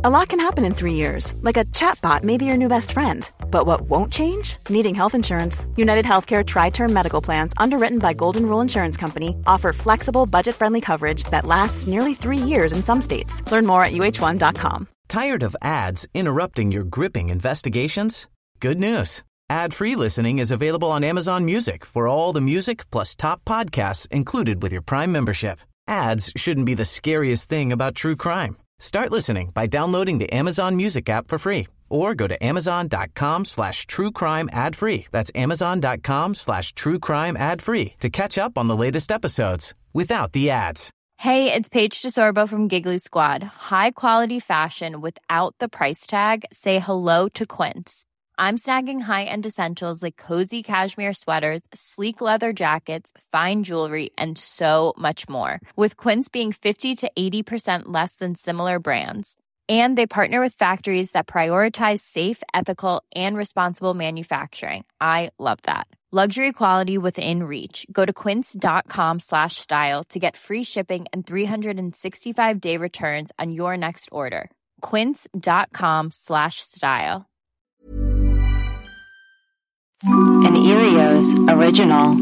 A lot can happen in 3 years, like a chatbot may be your new best friend. But what won't change? Needing health insurance. United Healthcare Tri-Term Medical Plans, underwritten by Golden Rule Insurance Company, offer flexible, budget-friendly coverage that lasts nearly 3 years in some states. Learn more at uh1.com. Tired of ads interrupting your gripping investigations? Good news. Ad-free listening is available on Amazon Music for all the music plus top podcasts included with your Prime membership. Ads shouldn't be the scariest thing about true crime. Start listening by downloading the Amazon Music app for free or go to amazon.com/truecrime ad-free. That's amazon.com/truecrime ad-free to catch up on the latest episodes without the ads. Hey, it's Paige DeSorbo from Giggly Squad. High quality fashion without the price tag. Say hello to Quince. I'm snagging high-end essentials like cozy cashmere sweaters, sleek leather jackets, fine jewelry, and so much more. With Quince being 50 to 80% less than similar brands. And they partner with factories that prioritize safe, ethical, and responsible manufacturing. I love that. Luxury quality within reach. Go to quince.com/style to get free shipping and 365-day returns on your next order. Quince.com/style. An Erios original.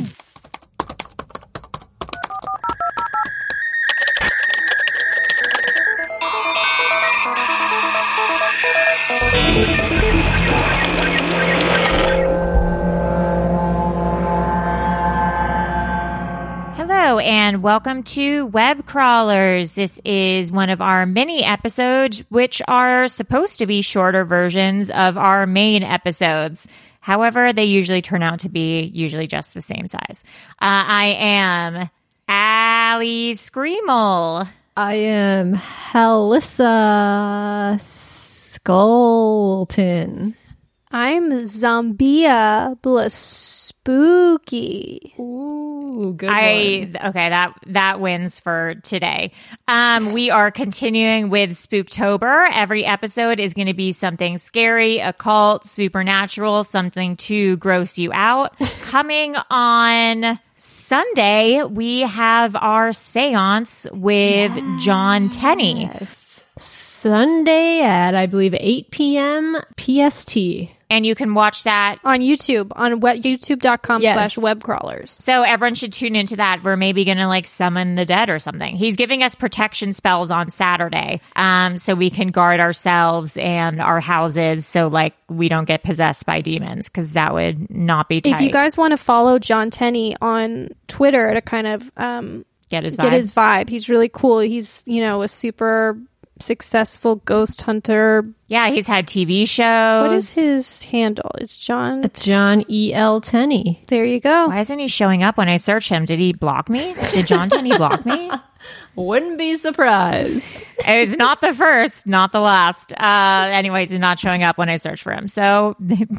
Hello and welcome to Web Crawlers. This is one of our mini episodes, which are supposed to be shorter versions of our main episodes. However, they usually turn out to be usually just the same size. I am Allie Screamel. I am Halissa Skulton. I'm Zambia Spooky. Ooh, good one. Okay, that wins for today. We are continuing with Spooktober. Every episode is going to be something scary, occult, supernatural, something to gross you out. Coming on Sunday, we have our seance with John Tenney. Sunday at, I believe, 8 p.m. PST. And you can watch that on YouTube, on youtube.com/webcrawlers. So everyone should tune into that. We're maybe going to summon the dead or something. He's giving us protection spells on Saturday. So we can guard ourselves and our houses so we don't get possessed by demons, because that would not be tight. If you guys want to follow John Tenney on Twitter to kind of get his vibe, he's really cool. He's, a super successful ghost hunter. Yeah, he's had TV shows. What is his handle? It's John E.L. Tenney. There you go. Why isn't he showing up when I search him? Did he block me? Did John Tenney block me? Wouldn't be surprised. It's not the first, not the last. Anyways, he's not showing up when I search for him. So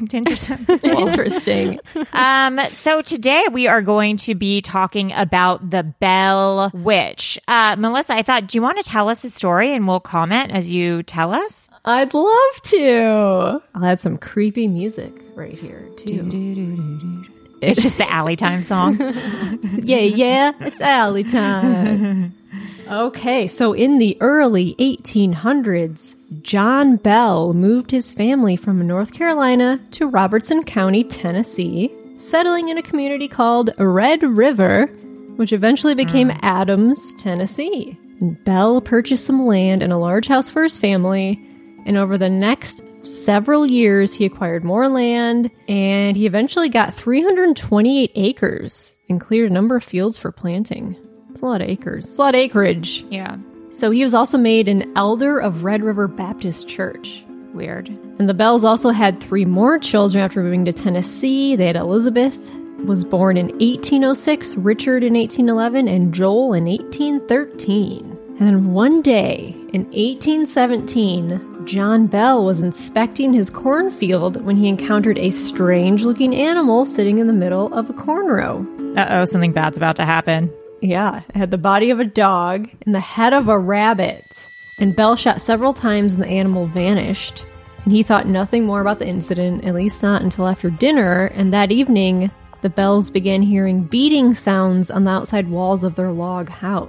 interesting. So today we are going to be talking about the Bell Witch. Melissa, I thought, do you want to tell us a story and we'll comment as you tell us? I'd love to. I'll add some creepy music right here too. It's just the Alley Time song. Yeah, it's Alley Time. Okay, so in the early 1800s, John Bell moved his family from North Carolina to Robertson County, Tennessee, settling in a community called Red River, which eventually became Adams, Tennessee. And Bell purchased some land and a large house for his family, and over the next several years, he acquired more land, and he eventually got 328 acres and cleared a number of fields for planting. It's a lot of acres. It's a lot of acreage. Yeah. So he was also made an elder of Red River Baptist Church. Weird. And the Bells also had 3 more children after moving to Tennessee. They had Elizabeth, was born in 1806, Richard in 1811, and Joel in 1813. And one day, in 1817, John Bell was inspecting his cornfield when he encountered a strange-looking animal sitting in the middle of a corn row. Uh-oh, something bad's about to happen. Yeah, it had the body of a dog and the head of a rabbit. And Bell shot several times and the animal vanished. And he thought nothing more about the incident, at least not until after dinner. And that evening, the Bells began hearing beating sounds on the outside walls of their log house.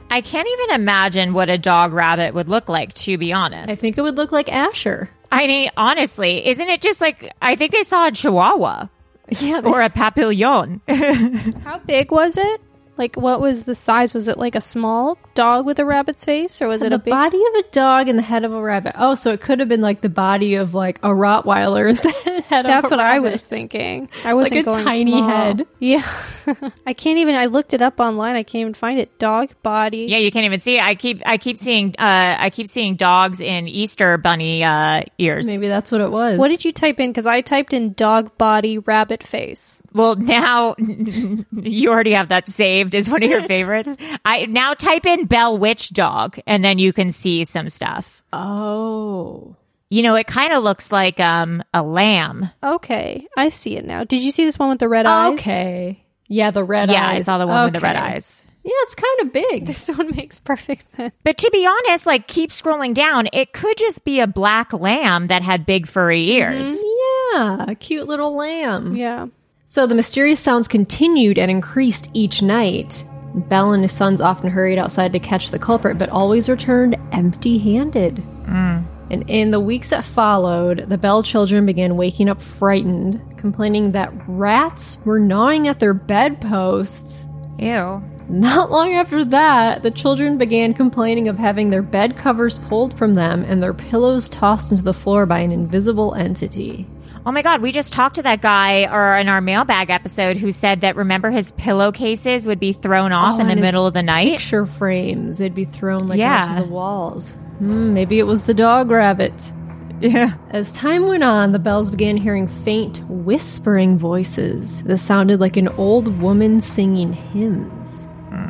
I can't even imagine what a dog rabbit would look like, to be honest. I think it would look like Asher. I mean, honestly, isn't it just like, I think I saw a Chihuahua Yeah, or a Papillon. How big was it? Like, what was the size? Was it like a small dog with a rabbit's face, or was it the a big body of a dog and the head of a rabbit? Oh, so it could have been like the body of like a Rottweiler and the head That's of a what I rabbit. was thinking. I wasn't Like a going tiny small. head. Yeah. I can't even. I looked it up online. I can't even find it. Dog body. Yeah, you can't even see it. I keep seeing dogs in Easter bunny ears. Maybe that's what it was. What did you type in? Because I typed in dog body rabbit face. Well, now you already have that saved as one of your favorites. I now type in Bell Witch dog, and then you can see some stuff. Oh. You know, it kind of looks like a lamb. Okay, I see it now. Did you see this one with the red eyes? Okay. Yeah, the red eyes. Yeah, I saw the one with the red Okay. eyes. Yeah, it's kind of big. This one makes perfect sense. But to be honest, like, keep scrolling down. It could just be a black lamb that had big furry ears. Yeah, a cute little lamb. Yeah. So the mysterious sounds continued and increased each night. Bell and his sons often hurried outside to catch the culprit, but always returned empty-handed. And in the weeks that followed, the Bell children began waking up frightened, complaining that rats were gnawing at their bedposts. Ew. Not long after that, the children began complaining of having their bed covers pulled from them and their pillows tossed into the floor by an invisible entity. Oh my God, we just talked to that guy or in our mailbag episode who said that, remember, his pillowcases would be thrown off in the and his middle of the night? Picture frames, they'd be thrown like Yeah. onto the walls. Maybe it was the dog rabbit. Yeah. As time went on, the Bells began hearing faint, whispering voices that sounded like an old woman singing hymns.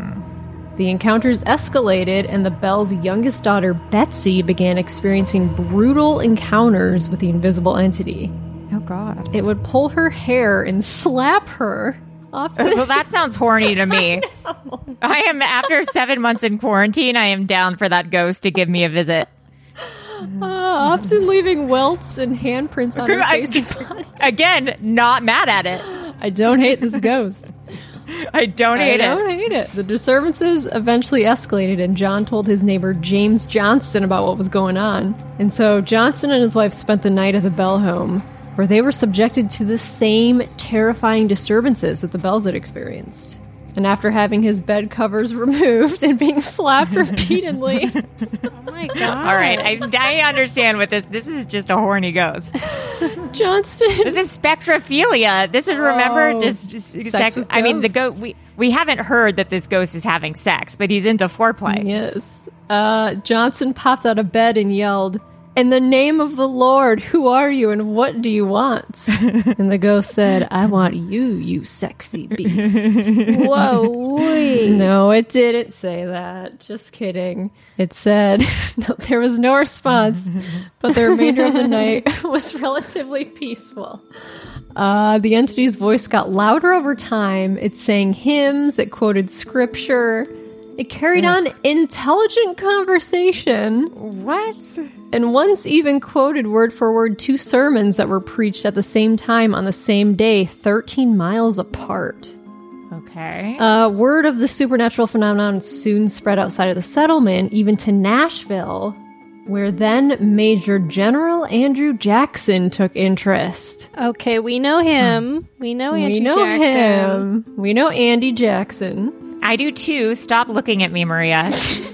The encounters escalated, and the Bells' youngest daughter, Betsy, began experiencing brutal encounters with the invisible entity. Oh God. It would pull her hair and slap her. Often, Well, that sounds horny to me. I am, after 7 months in quarantine, I am down for that ghost to give me a visit. often leaving welts and handprints on her I- face and body. Again, not mad at it. I don't hate this ghost. I don't hate I it. don't hate it. The disturbances eventually escalated, and John told his neighbor James Johnston about what was going on. And so Johnston and his wife spent the night at the Bell home, where they were subjected to the same terrifying disturbances that the Bells had experienced. And after having his bed covers removed and being slapped repeatedly, Oh my god. All right, I understand what this is just a horny ghost. Johnston. This is spectrophilia. This is, remember, Oh, just sex with I mean, the ghosts. we haven't heard that this ghost is having sex, but he's into foreplay. Yes. Johnson popped out of bed and yelled, "In the name of the Lord, who are you and what do you want?" And the ghost said, "I want you, you sexy beast." Whoa. Wait. No, it didn't say that. Just kidding. It said no, there was no response, but the remainder of the night was relatively peaceful. The entity's voice got louder over time. It sang hymns, it quoted scripture, it carried on intelligent conversation, What? and once even quoted word for word 2 sermons that were preached at the same time on the same day, 13 miles apart. Okay. Word of the supernatural phenomenon soon spread outside of the settlement, even to Nashville, where then Major General Andrew Jackson took interest. Okay, we know him. We know Andrew we know Jackson. him. We know Andy Jackson. I do too. Stop looking at me, Maria.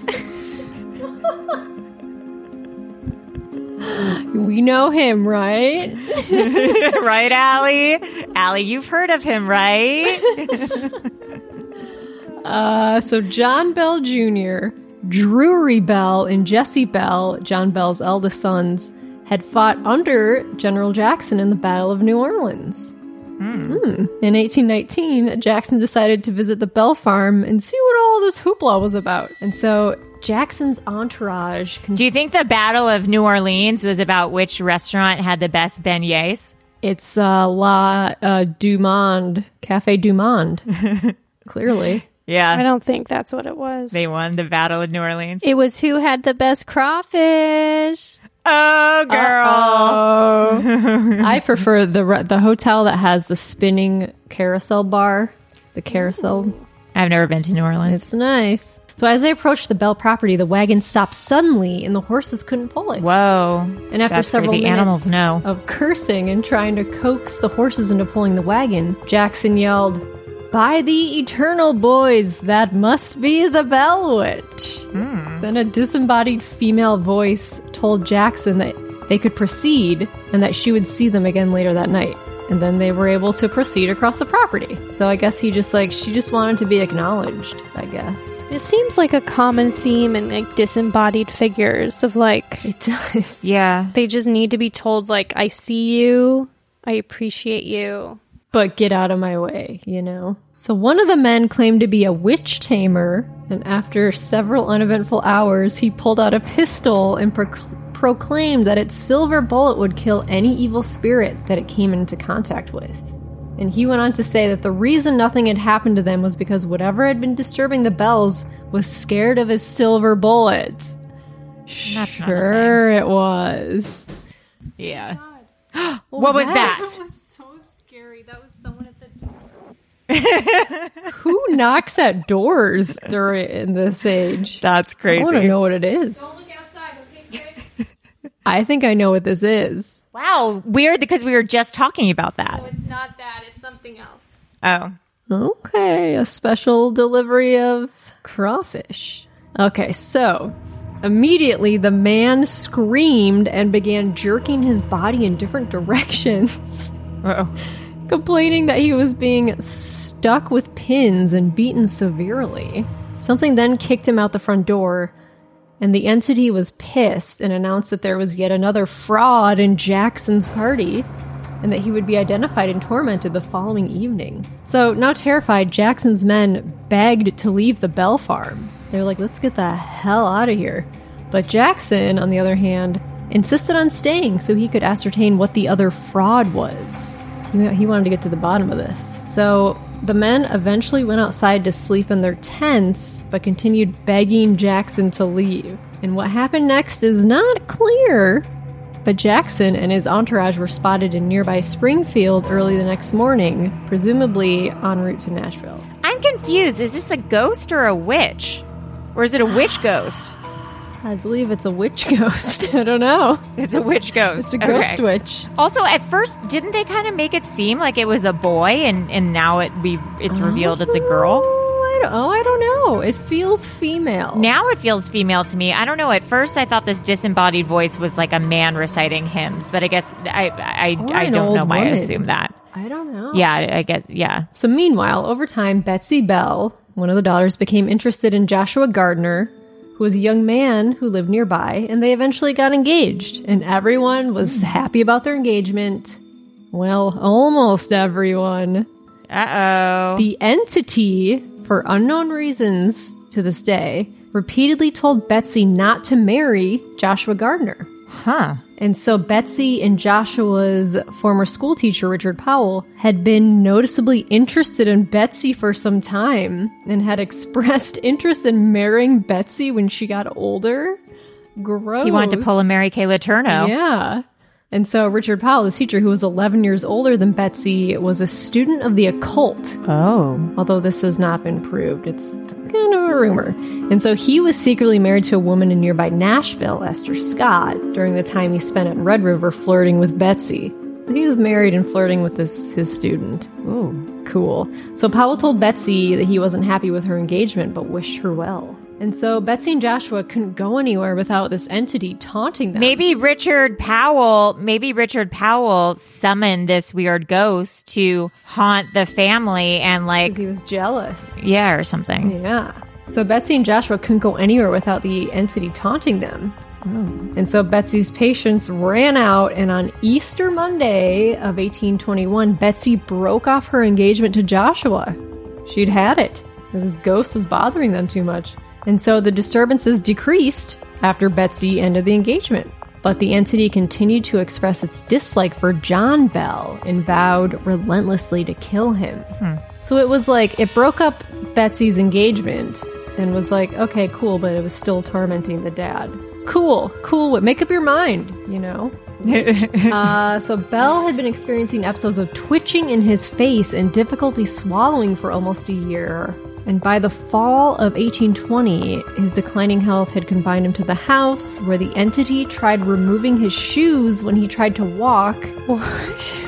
We know him, right? Right, Allie? Allie, you've heard of him, right? So John Bell Jr., Drury Bell, and Jesse Bell, John Bell's eldest sons, had fought under General Jackson in the Battle of New Orleans. In 1819, Jackson decided to visit the Bell farm and see what all this hoopla was about. And so Jackson's entourage... Do you think the Battle of New Orleans was about which restaurant had the best beignets? It's La Du Monde, Cafe Du Monde, clearly. I Yeah. don't think that's what it was. They won the Battle of New Orleans. It was who had the best crawfish. Oh, girl. Oh, I prefer the hotel that has the spinning carousel bar. The carousel. I've never been to New Orleans. It's nice. So as they approached the Bell property, the wagon stopped suddenly and the horses couldn't pull it. Whoa. And after That's several crazy. minutes Animals know. of cursing and trying to coax the horses into pulling the wagon, Jackson yelled, "By the eternal boys, that must be the Bell Witch." Then a disembodied female voice told Jackson that they could proceed and that she would see them again later that night. And then they were able to proceed across the property. So I guess she just wanted to be acknowledged, I guess. It seems like a common theme in like disembodied figures of like It does. Yeah. they just need to be told like, I see you, I appreciate you. But get out of my way, you know? So one of the men claimed to be a witch tamer, and after several uneventful hours, he pulled out a pistol and proclaimed that its silver bullet would kill any evil spirit that it came into contact with. And he went on to say that the reason nothing had happened to them was because whatever had been disturbing the bells was scared of his silver bullets. That's not a Sure it was. Yeah. What was that? was so scary. That was someone at the door. Who knocks at doors in this age? That's crazy. I want to know what it is. Don't look outside, okay, Chris? I think I know what this is. Wow. Weird because we were just talking about that. No, it's not that. It's something else. Oh. Okay, a special delivery of crawfish. Okay, so immediately the man screamed and began jerking his body in different directions, Uh-oh. complaining that he was being stuck with pins and beaten severely. Something then kicked him out the front door, and the entity was pissed and announced that there was yet another fraud in Jackson's party, and that he would be identified and tormented the following evening. So, now terrified, Jackson's men begged to leave the Bell farm. They were like, let's get the hell out of here. But Jackson, on the other hand, insisted on staying so he could ascertain what the other fraud was. He wanted to get to the bottom of this. So, the men eventually went outside to sleep in their tents, but continued begging Jackson to leave. And what happened next is not clear, but Jackson and his entourage were spotted in nearby Springfield early the next morning, presumably en route to Nashville. I'm confused. Is this a ghost or a witch? Or is it a witch ghost? I believe it's a witch ghost. I don't know. It's a witch ghost. It's a ghost Okay. witch. Also, at first, didn't they kind of make it seem like it was a boy, and now it's revealed it's a girl? I don't know. It feels female. Now it feels female to me. I don't know. At first, I thought this disembodied voice was like a man reciting hymns, but I guess I an don't know old why I woman. assume that. I don't know. Yeah, I guess, yeah. So meanwhile, over time, Betsy Bell, one of the daughters, became interested in Joshua Gardner, who was a young man who lived nearby, and they eventually got engaged. And everyone was happy about their engagement. Well, almost everyone. Uh-oh. The entity, for unknown reasons to this day, repeatedly told Betsy not to marry Joshua Gardner. Huh. And so Betsy and Joshua's former school teacher, Richard Powell, had been noticeably interested in Betsy for some time and had expressed interest in marrying Betsy when she got older. Gross. He wanted to pull a Mary Kay Letourneau. Yeah. And so Richard Powell, the teacher who was 11 years older than Betsy, was a student of the occult. Oh. Although this has not been proved. It's kind of a rumor. And so he was secretly married to a woman in nearby Nashville, Esther Scott, during the time he spent at Red River flirting with Betsy. So he was married and flirting with his student. Ooh. Cool. So Powell told Betsy that he wasn't happy with her engagement, but wished her well. And so Betsy and Joshua couldn't go anywhere without this entity taunting them. Maybe Richard Powell summoned this weird ghost to haunt the family and like, 'Cause he was jealous. yeah, or something. Yeah. So Betsy and Joshua couldn't go anywhere without the entity taunting them. And so Betsy's patience ran out, and on Easter Monday of 1821, Betsy broke off her engagement to Joshua. She'd had it. This ghost was bothering them too much. And so the disturbances decreased after Betsy ended the engagement. But the entity continued to express its dislike for John Bell and vowed relentlessly to kill him. So it was like, it broke up Betsy's engagement and was like, okay, cool, but it was still tormenting the dad. Cool, make up your mind, you know? So Bell had been experiencing episodes of twitching in his face and difficulty swallowing for almost a year. And by the fall of 1820, his declining health had confined him to the house, where the entity tried removing his shoes when he tried to walk. What?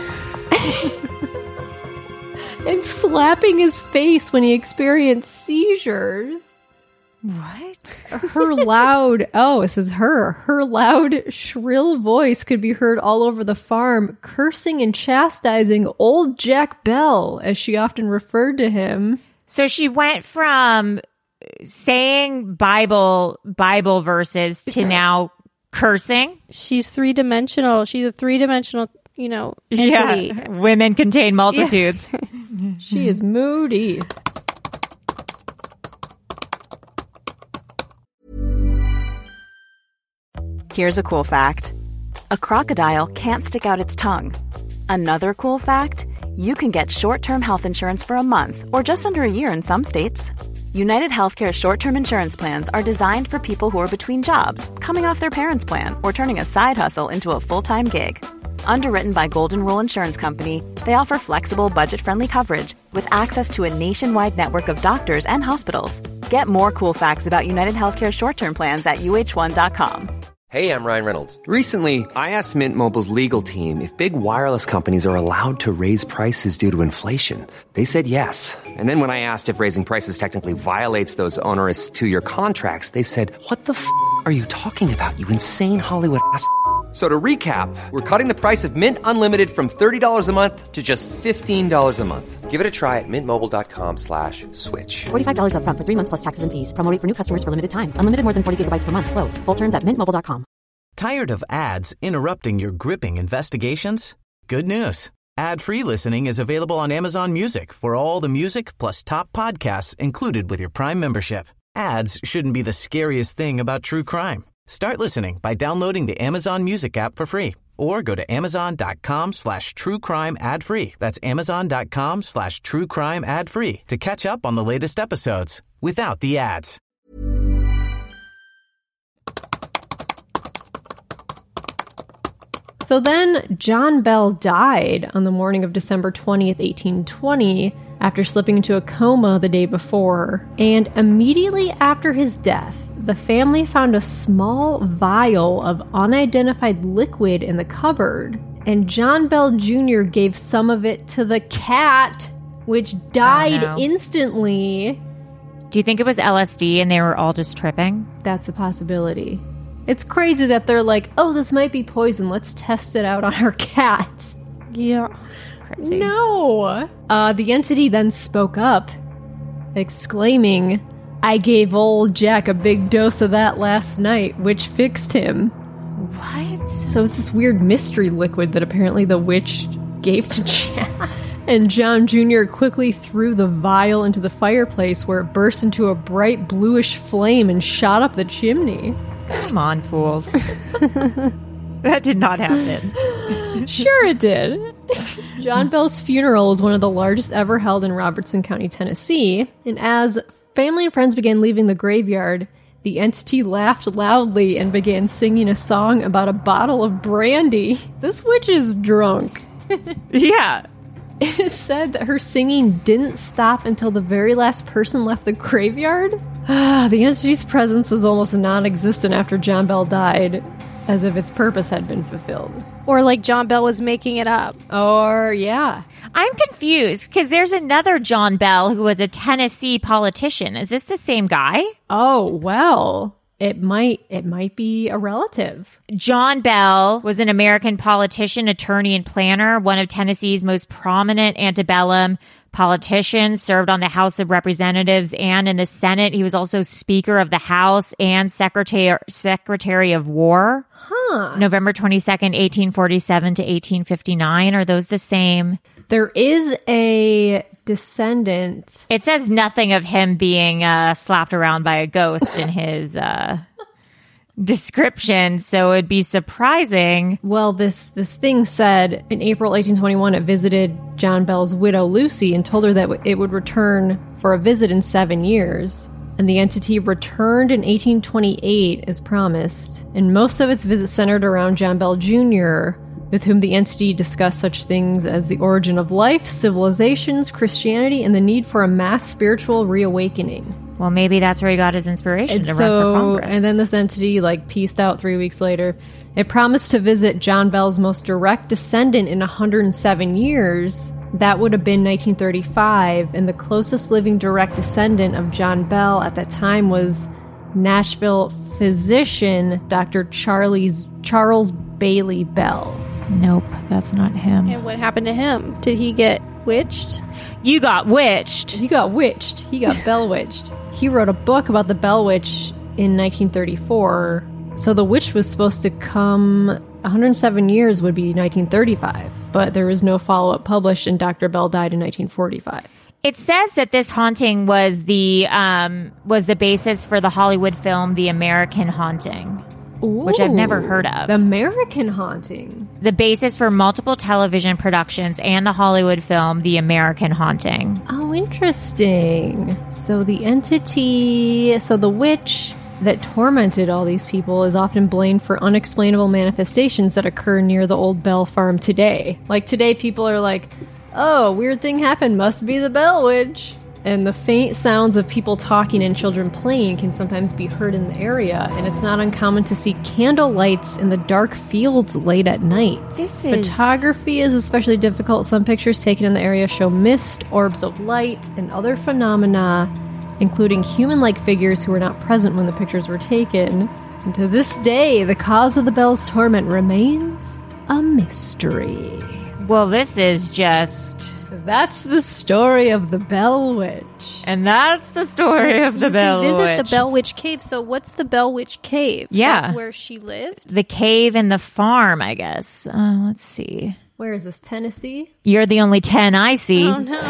And slapping his face when he experienced seizures. What? Her loud, her loud, shrill voice could be heard all over the farm, cursing and chastising old Jack Bell, as she often referred to him. So she went from saying Bible verses to now cursing. She's three-dimensional. She's a three-dimensional, entity. Yeah, women contain multitudes. Yeah. She is moody. Here's a cool fact. A crocodile can't stick out its tongue. Another cool fact, you can get short-term health insurance for a month or just under a year in some states. United Healthcare short-term insurance plans are designed for people who are between jobs, coming off their parents' plan, or turning a side hustle into a full-time gig. Underwritten by Golden Rule Insurance Company, they offer flexible, budget-friendly coverage with access to a nationwide network of doctors and hospitals. Get more cool facts about United Healthcare short-term plans at uh1.com. Hey, I'm Ryan Reynolds. Recently, I asked Mint Mobile's legal team if big wireless companies are allowed to raise prices due to inflation. They said yes. And then when I asked if raising prices technically violates those onerous two-year contracts, they said, "What the f*** are you talking about, you insane Hollywood ass f- So to recap, we're cutting the price of Mint Unlimited from $30 a month to just $15 a month. Give it a try at mintmobile.com/switch. $45 up front for 3 months plus taxes and fees. Promo rate for new customers for limited time. Unlimited more than 40 gigabytes per month. Slows full terms at mintmobile.com. Tired of ads interrupting your gripping investigations? Good news. Ad-free listening is available on Amazon Music for all the music plus top podcasts included with your Prime membership. Ads shouldn't be the scariest thing about true crime. Start listening by downloading the Amazon Music app for free or go to amazon.com/truecrime ad-free. That's amazon.com/truecrime ad-free to catch up on the latest episodes without the ads. So then John Bell died on the morning of December 20th, 1820, after slipping into a coma the day before. And immediately after his death, the family found a small vial of unidentified liquid in the cupboard. And John Bell Jr. gave some of it to the cat, which died instantly. Do you think it was LSD and they were all just tripping? That's a possibility. It's crazy that they're like, oh, this might be poison. Let's test it out on our cats. Yeah. Crazy. No. The entity then spoke up, exclaiming, "I gave old Jack a big dose of that last night, which fixed him." What? So it's this weird mystery liquid that apparently the witch gave to Jack. And John Jr. quickly threw the vial into the fireplace, where it burst into a bright bluish flame and shot up the chimney. Come on, fools. That did not happen. Sure it did. John Bell's funeral was one of the largest ever held in Robertson County, Tennessee. And as family and friends began leaving the graveyard, the entity laughed loudly and began singing a song about a bottle of brandy. This witch is drunk. Yeah. It is said that her singing didn't stop until the very last person left the graveyard. The entity's presence was almost non-existent after John Bell died, as if its purpose had been fulfilled. Or like John Bell was making it up. Or, yeah. I'm confused because there's another John Bell who was a Tennessee politician. Is this the same guy? Oh, well, it might be a relative. John Bell was an American politician, attorney, and planner, one of Tennessee's most prominent antebellum politicians, served on the House of Representatives and in the Senate. He was also Speaker of the House and Secretary of War. November 22nd, 1847 to 1859. Are those the same? There is a descendant. It says nothing of him being slapped around by a ghost in his description, so it'd be surprising. Well, this thing said in April 1821 it visited John Bell's widow Lucy and told her that it would return for a visit in 7 years. And the entity returned in 1828 as promised, and most of its visits centered around John Bell Jr., with whom the entity discussed such things as the origin of life, civilizations, Christianity, and the need for a mass spiritual reawakening. Well, maybe that's where he got his inspiration to run for Congress. And then this entity, pieced out 3 weeks later. It promised to visit John Bell's most direct descendant in 107 years. That would have been 1935, and the closest living direct descendant of John Bell at that time was Nashville physician Dr. Charles Bailey Bell. Nope, that's not him. And what happened to him? Did he get witched? You got witched. He got witched. He got Bell witched. He wrote a book about the Bell Witch in 1934. So the witch was supposed to come 107 years would be 1935, but there was no follow-up published, and Dr. Bell died in 1945. It says that this haunting was the basis for the Hollywood film The American Haunting. Ooh, which I've never heard of. The American Haunting. The basis for multiple television productions and the Hollywood film The American Haunting. Oh, interesting. So the witch that tormented all these people is often blamed for unexplainable manifestations that occur near the old Bell farm today. Like today, people are like, oh, weird thing happened, must be the Bell Witch. And the faint sounds of people talking and children playing can sometimes be heard in the area, and it's not uncommon to see candle lights in the dark fields late at night. Photography is especially difficult. Some pictures taken in the area show mist, orbs of light, and other phenomena, including human-like figures who were not present when the pictures were taken. And to this day, the cause of the Bell's torment remains a mystery. Well, this is just... That's the story of the Bell Witch. And that's the story of the Bell Witch. You can visit the Bell Witch Cave. So what's the Bell Witch Cave? Yeah. That's where she lived? The cave and the farm, I guess. Let's see. Where is this, Tennessee? You're the only 10 I see. Oh, no.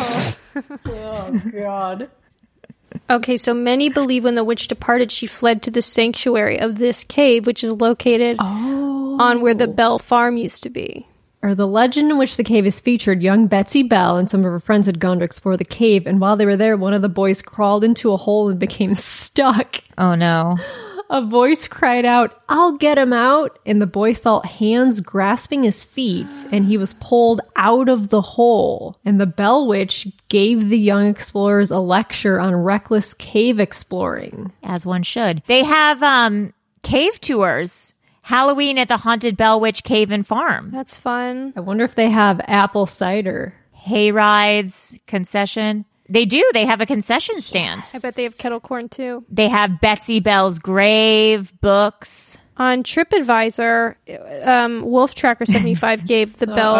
Oh, God. Okay, so many believe when the witch departed, she fled to the sanctuary of this cave, which is located on where the Bell farm used to be. Or the legend in which the cave is featured, young Betsy Bell and some of her friends had gone to explore the cave, and while they were there, one of the boys crawled into a hole and became stuck. Oh, no. A voice cried out, "I'll get him out," and the boy felt hands grasping his feet, and he was pulled out of the hole. And the Bell Witch gave the young explorers a lecture on reckless cave exploring. As one should. They have cave tours. Halloween at the Haunted Bell Witch Cave and Farm. That's fun. I wonder if they have apple cider. Hay rides, concession. They do. They have a concession stand. I bet they have kettle corn too. They have Betsy Bell's grave, books. On TripAdvisor, Wolf Tracker 75 gave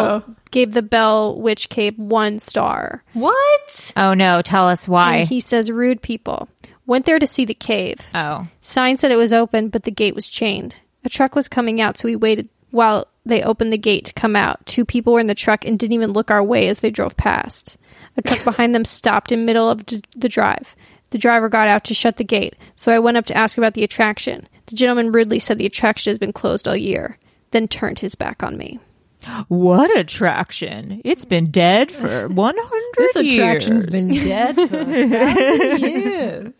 the Bell Witch Cave 1 star. What? Oh no, tell us why. And he says, rude people. Went there to see the cave. Oh. Sign said it was open, but the gate was chained. A truck was coming out, so we waited while they opened the gate to come out. 2 people were in the truck and didn't even look our way as they drove past. A truck behind them stopped in the middle of the drive. The driver got out to shut the gate, so I went up to ask about the attraction. The gentleman rudely said the attraction has been closed all year, then turned his back on me. What attraction? It's been dead for 100 years. This attraction's been dead for 1,000 years.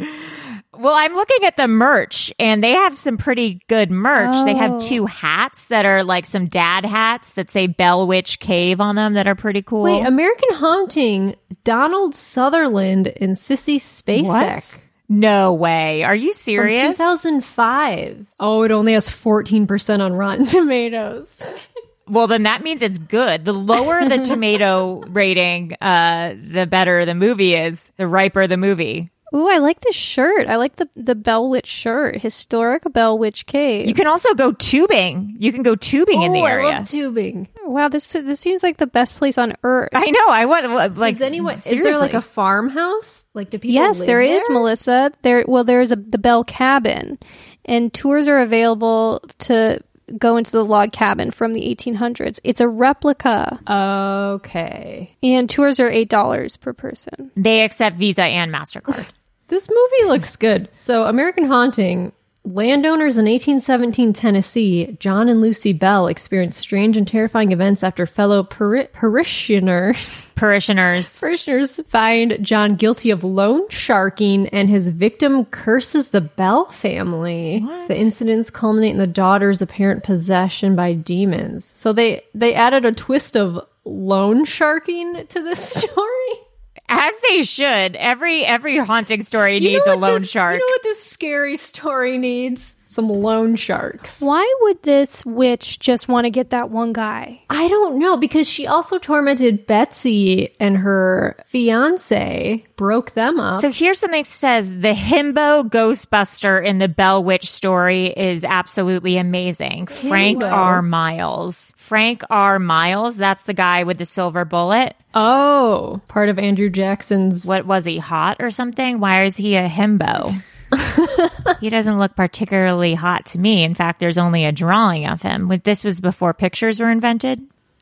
Well, I'm looking at the merch, and they have some pretty good merch. They have 2 hats that are like some dad hats that say Bell Witch Cave on them that are pretty cool. Wait, American Haunting, Donald Sutherland and Sissy Spacek. What? No way. Are you serious? From 2005. Oh, it only has 14% on Rotten Tomatoes. Well, then that means it's good. The lower the tomato rating, the better the movie is, the riper the movie. Ooh, I like this shirt. I like the Bell Witch shirt. Historic Bell Witch Cave. You can also go tubing. You can go tubing in the area. I love tubing. Wow, this seems like the best place on earth. I know. I want like. Is there like a farmhouse? Like, do people? Yes, live there is, there? Melissa. There's the Bell Cabin, and tours are available to go into the log cabin from the 1800s. It's a replica. Okay. And tours are $8 per person. They accept Visa and MasterCard. This movie looks good. So American Haunting, Landowners in 1817 Tennessee, John and Lucy Bell experienced strange and terrifying events after fellow parishioners find John guilty of loan sharking and his victim curses the Bell family. What? The incidents culminate in the daughter's apparent possession by demons. So they added a twist of loan sharking to this story. As they should. Every haunting story needs a loan shark. You know what this scary story needs? Some loan sharks. Why would this witch just want to get that one guy? I don't know, because she also tormented Betsy and her fiance, broke them up. So here's something that says the himbo ghostbuster in the Bell Witch story is absolutely amazing. Frank R. Miles. Frank R. Miles, that's the guy with the silver bullet. Oh, part of Andrew Jackson's... What was he, hot or something? Why is he a himbo? He doesn't look particularly hot to me. In fact, there's only a drawing of him. This was before pictures were invented.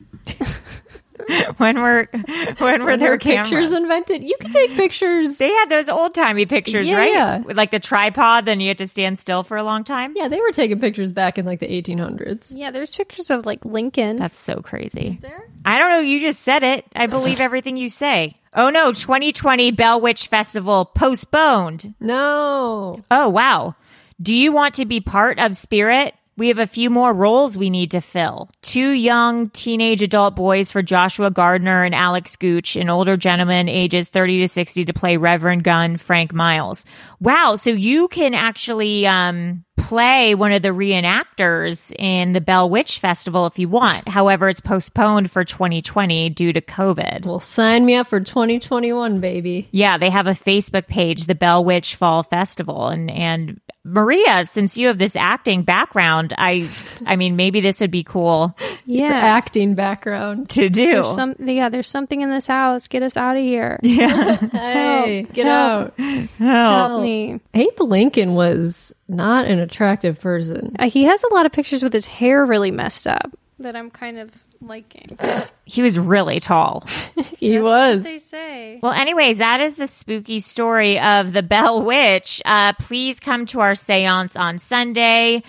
when were there cameras? Pictures invented? You could take pictures. They had those old-timey pictures, right? Yeah. With like the tripod, then you had to stand still for a long time. Yeah, they were taking pictures back in like the 1800s. Yeah, there's pictures of like Lincoln. That's so crazy. Is there? I don't know. You just said it. I believe everything you say. Oh no, 2020 Bell Witch Festival postponed. No. Oh, wow. Do you want to be part of Spirit? We have a few more roles we need to fill. 2 young teenage adult boys for Joshua Gardner and Alex Gooch, and older gentlemen ages 30 to 60 to play Reverend Gunn Frank Miles. Wow, so you can actually play one of the reenactors in the Bell Witch Festival if you want. However, it's postponed for 2020 due to COVID. Well, sign me up for 2021, baby. Yeah, they have a Facebook page, the Bell Witch Fall Festival. And Maria, since you have this acting background, I mean, maybe this would be cool. Yeah. Your acting background. To do. There's something in this house. Get us out of here. Yeah. Hey, get out. Help me. Abe Lincoln was not an attractive person. He has a lot of pictures with his hair really messed up that I'm kind of liking. He was really tall. He That's was. what they say. Well, anyways, that is the spooky story of the Bell Witch. Please come to our seance on Sunday,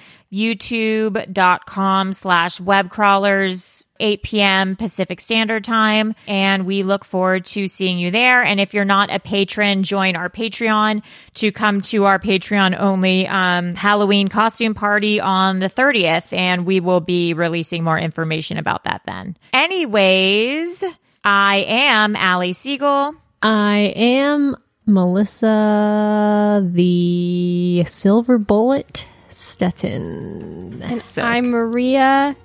youtube.com/webcrawlers, 8 p.m. Pacific Standard Time. And we look forward to seeing you there. And if you're not a patron, join our Patreon to come to our Patreon only Halloween costume party on the 30th. And we will be releasing more information about that then. Anyways, I am Allie Siegel. I am Melissa the Silver Bullet Stettin. And I'm Maria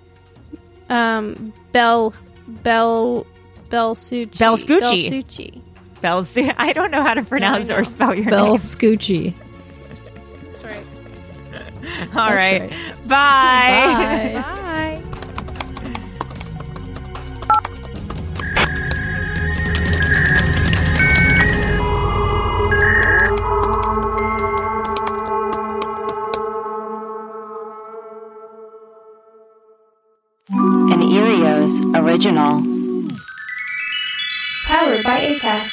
Belsucci. I don't know how to pronounce or spell your name. Belsucci. That's right. All right. Right. Bye. Bye. Bye. An Erios original. Powered by Acast.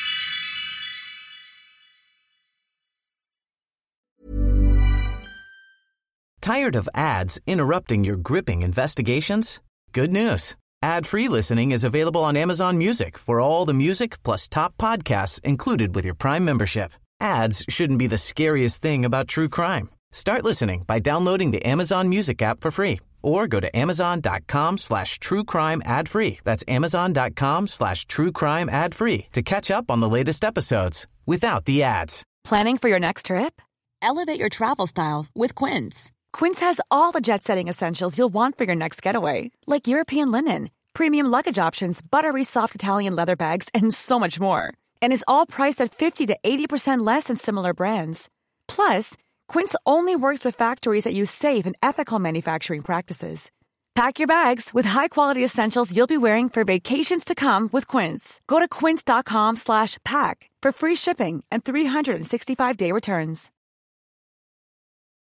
Tired of ads interrupting your gripping investigations? Good news. Ad-free listening is available on Amazon Music for all the music plus top podcasts included with your Prime membership. Ads shouldn't be the scariest thing about true crime. Start listening by downloading the Amazon Music app for free or go to amazon.com/truecrime ad-free. That's amazon.com/truecrime ad-free to catch up on the latest episodes without the ads. Planning for your next trip? Elevate your travel style with Quince. Quince has all the jet-setting essentials you'll want for your next getaway, like European linen, premium luggage options, buttery soft Italian leather bags, and so much more. And is all priced at 50 to 80% less than similar brands. Plus, Quince only works with factories that use safe and ethical manufacturing practices. Pack your bags with high-quality essentials you'll be wearing for vacations to come with Quince. Go to quince.com/pack for free shipping and 365-day returns.